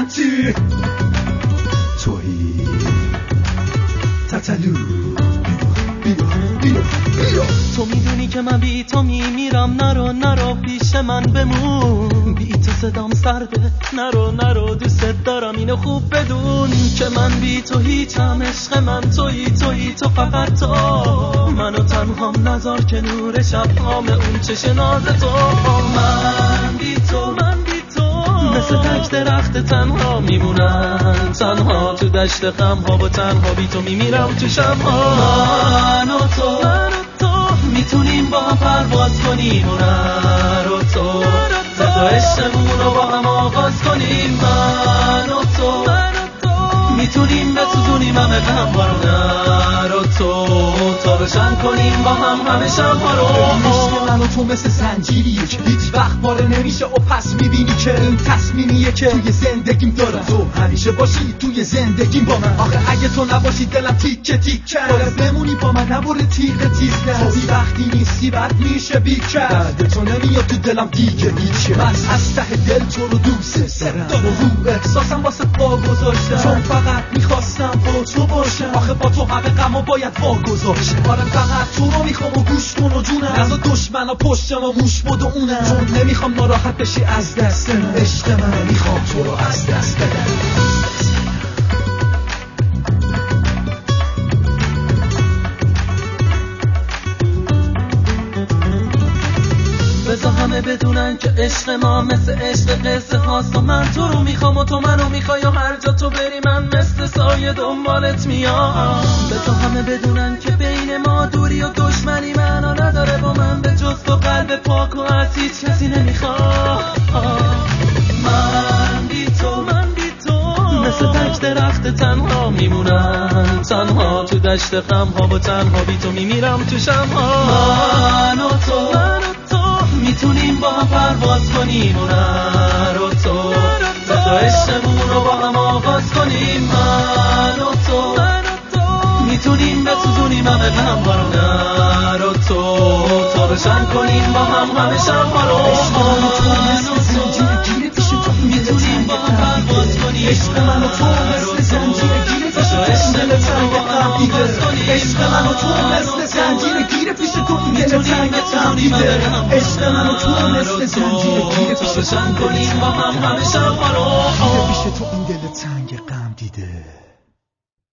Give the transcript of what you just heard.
سنتی تویی تتلو بیا تو میدونی که من بی تو میمیرم نرو پیش من بمون بی تو صدام سرده نرو دوست دارم اینو خوب بدون که من بی تو هیچم عشق من تویی تو فقط تو منو تنهام نذار که نور شبهام اون چش ناز تو من بی تو مثل تک درخت تنها میمونم تنها تو دشت غم ها و تنها بی تو میمیرم تو شبها من و تو میتونیم با هم پرواز کنیم و نرو تو بذار عشقمون رو با هم آغاز کنیم من و تو میتونیم بسوزونیم همه غم ها رو نرو تو تا روشن کنیم با هم همه شب ها رو عشق من و تو مثل زنجیریه که هیچ وقت پاره نمیشه و پس میبینی که این تصمیمیه که توی زندگیم دارم تو همیشه باشی توی زندگیم با من آخه اگه تو نباشی دلم تیکه باید بمونی با من نباره تیغ تیز توی وقتی نیستی بد میشه بیکر بعد تو نمیاد تو دلم دیگه هیچه من از ته دل تو رو دوست دارم رو احساسم واسه پا گذاشتم چون فقط میخواستم با تو باشم آخه با تو همه غمو باید واگذاشتم آره فقط تو رو میخوام و گوش کن و جونم نزا دشمنا پشتم و موش بود و اونم چون نمیخوام ناراحت بشی از دست من عشق من میخوام تو رو از دست بدم بذار همه بدونن که عشق ما مثل عشق قصه هاست و من تو رو میخوام و تو منو میخوای و هر جا تو بری من مثل سایه دنبالت میام بذار همه بدونن که بین ما دوری و دشمنی معنا نداره با من به جز تو قلب پاک و از هیچ کسی نمیخوام من بی تو مثل تک درخت تنها میمونم تنها تو دشت غم ها و تنها بی تو میمیرم تو شبها من و تو میتونیم با هم پرواز کنیم و نرو تو بذار عشقمون رو با هم آغاز کنیم من و تو میتونیم بسوزونیم همه غم ها رو نرو تو تا روشن کنیم با هم همه شبها رو من و تو مثل زنجیر گیره پیش تو میتونیم با هم پرواز کنیم عشق من و تو مثل زنجیر گیره پیش تو دل تنگ غم دیده عشق من و تو مثل زنجیر گیره پیش تو دل تنگ غم دیده عشق من و تو مثل زنجیر گیره پیش تو کنیم با هم همه شب ها رو پیش تو این دل تنگ غم دیده